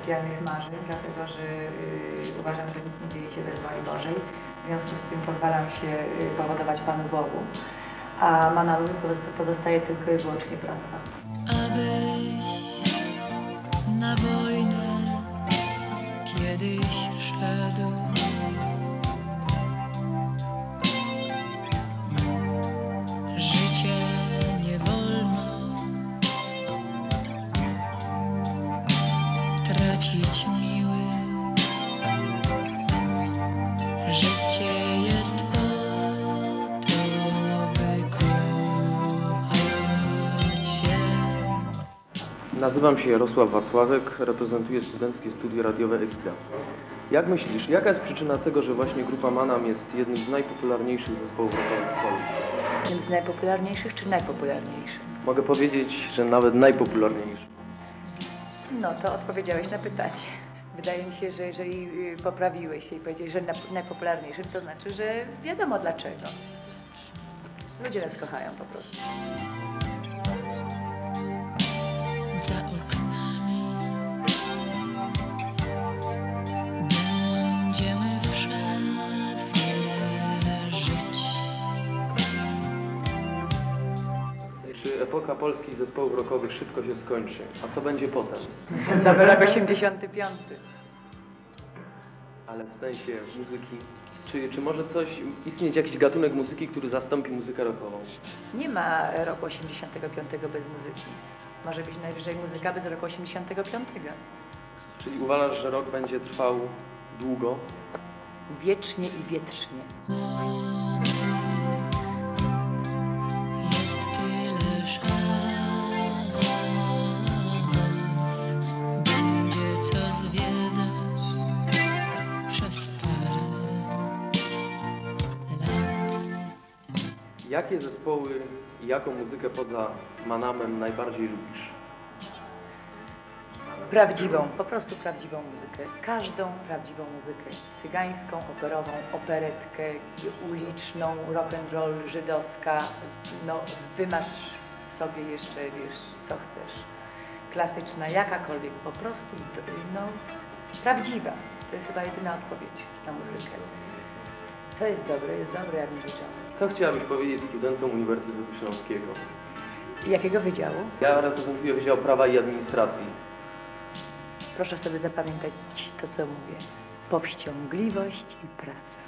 specjalnych marzeń, dlatego że uważam, że nic nie dzieje się bez woli Bożej. W związku z tym pozwalam się powodować Panu Bogu, a Manałowi pozostaje tylko i wyłącznie praca. Abyś na wojnę kiedyś szedł, życie nie wolno tracić miły. Życie jest po to, by kochać się. Nazywam się Jarosław Wacławek, reprezentuję Studenckie Studio Radiowe Ekida. Jak myślisz, jaka jest przyczyna tego, że właśnie grupa Manam jest jednym z najpopularniejszych zespołów rockowych w Polsce? Jednym z najpopularniejszych czy najpopularniejszych? Mogę powiedzieć, że nawet najpopularniejszy. No to odpowiedziałeś na pytanie. Wydaje mi się, że jeżeli poprawiłeś się i powiedziałeś, że najpopularniejszym, to znaczy, że wiadomo dlaczego. Ludzie nas kochają po prostu. Za oknami będziemy w szafie żyć. Czy epoka polskich zespołów rockowych szybko się skończy? A co będzie potem? Nowy rok 85. Ale w sensie muzyki. Czy może istnieć jakiś gatunek muzyki, który zastąpi muzykę rockową? Nie ma roku 85 bez muzyki. Może być najwyżej muzyka bez roku 85. Czyli uważasz, że rock będzie trwał długo? Wiecznie i wietrznie. Jest tyle szaf, będzie co zwiedzać przez parę lat. Jakie zespoły i jaką muzykę poza Manamem najbardziej lubisz? Prawdziwą, po prostu prawdziwą muzykę. Każdą prawdziwą muzykę. Cygańską, operową, operetkę, uliczną, rock'n'roll, żydowska. No, wymasz sobie jeszcze, wiesz, co chcesz. Klasyczna, jakakolwiek, po prostu, no, prawdziwa. To jest chyba jedyna odpowiedź na muzykę. Co jest dobre, jak nie wiedziałem. Co chciałabyś powiedzieć studentom Uniwersytetu Śląskiego? Jakiego wydziału? Ja reprezentuję Wydział Prawa i Administracji. Proszę sobie zapamiętać to, co mówię. Powściągliwość i praca.